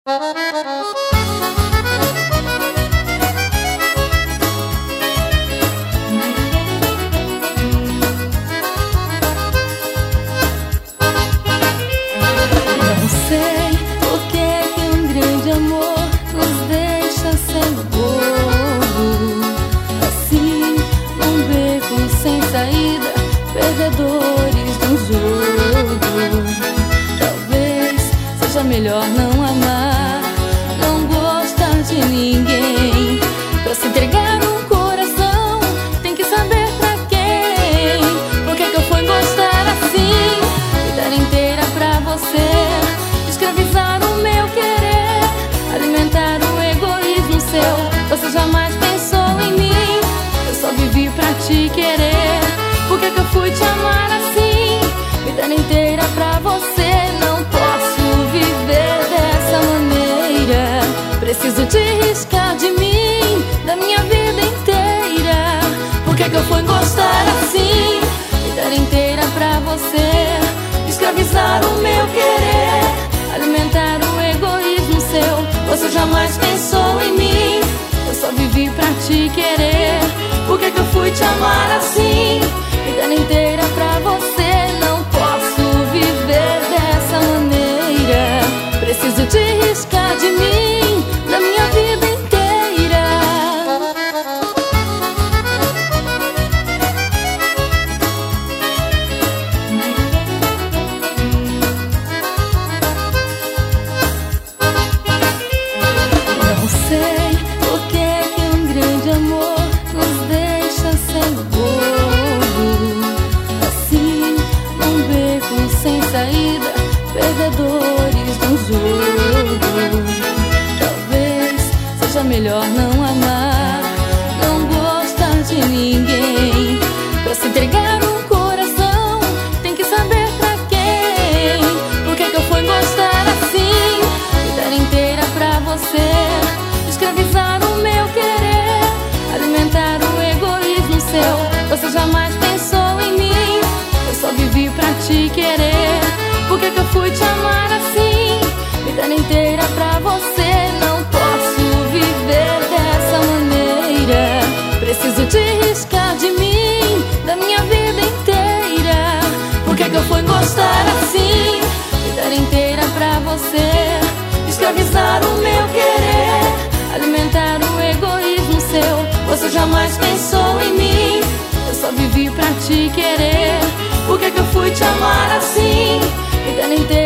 Não sei por que um grande amor nos deixa sem bobo, assim, num beco sem saída, perdedores de um jogo. Talvez seja melhor não amar, não gostar de ninguém. Pra se entregar um coração, tem que saber pra quem. Por que eu fui gostar assim? Vida inteira pra você, escravizar o meu querer, alimentar o egoísmo seu. Você jamais pensou em mim, eu só vivi pra te querer. Por que eu fui te amar assim? Vida inteira pra você, não posso viver dessa maneira. Preciso te riscar de mim, da minha vida inteira. Por que eu fui gostar assim? Vida inteira pra você, escravizar o meu querer, alimentar o egoísmo seu. Você jamais pensou em mim, eu só vivi pra te querer. Por que eu fui te amar assim? Vida inteira pra você, não posso viver dessa maneira. Preciso te riscar de mim, da minha vida inteira. Não sei por que um grande amor nos deixa sem bobo, assim, num beco sem saída, perdedores de um jogo. Talvez seja melhor não amar, não gostar de ninguém. Pra se entregar um coração, tem que saber pra quem. Por que eu fui gostar assim? Vida inteira pra você, escravizar o meu querer, alimentar o egoísmo seu. Você jamais pensou em mim, eu só vivi pra te querer. Por que eu fui te amar assim? Vida inteira pra você, não posso viver dessa maneira. Preciso te riscar de mim, da minha vida inteira. Por que eu fui gostar assim? Vida inteira pra você, escravizar o meu querer, alimentar o egoísmo seu. Você jamais pensou em mim, eu só vivi pra te querer. Por que eu fui te amar assim? Vida inteira